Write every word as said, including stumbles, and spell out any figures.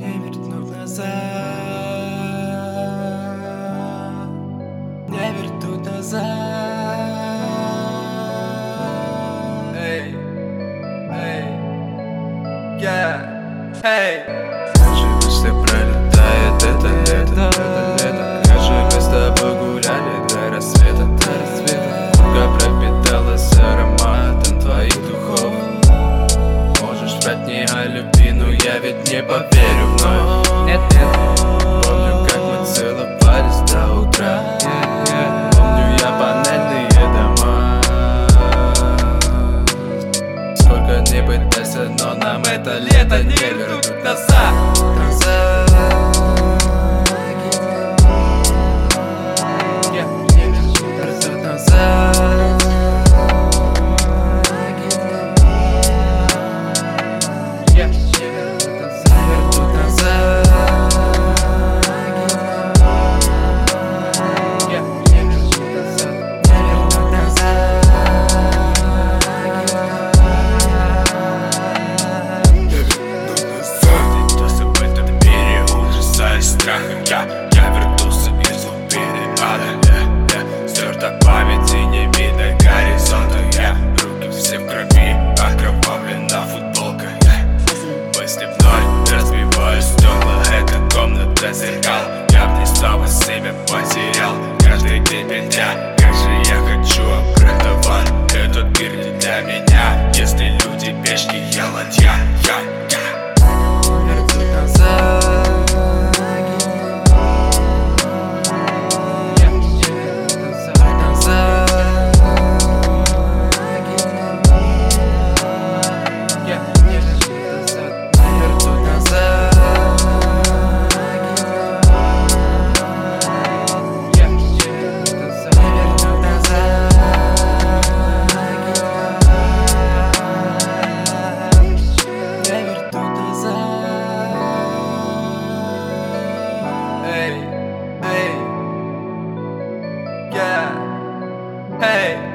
Не верну назад, не верну назад. Эй, эй, я, эй. Как же быстро пролетает это лето, это лето. Как же мы с тобой гуляли до рассвета, до рассвета. Куртка пропиталась ароматом твоих духов. Можешь врать мне о любви, но я ведь не поверю вновь. Нет, нет. Помню, как мы целовались до утра. Помню я панельные дома. Сколько не пытайся, но нам это лето не вернуть назад. Назад. Я, я вернулся из глубины ада, yeah, yeah. Стерта память и не видно горизонта, yeah. Руки все в крови, окровавлена футболка, yeah. Мысли вновь разбиваю стекла, это комната зеркал. Я в ней снова себя потерял, каждый день бредя. Как же я хочу обратно, этот мир не для меня. Если люди пешки, я ладья, я, я. Вернуть назад. Hey, hey, yeah, hey.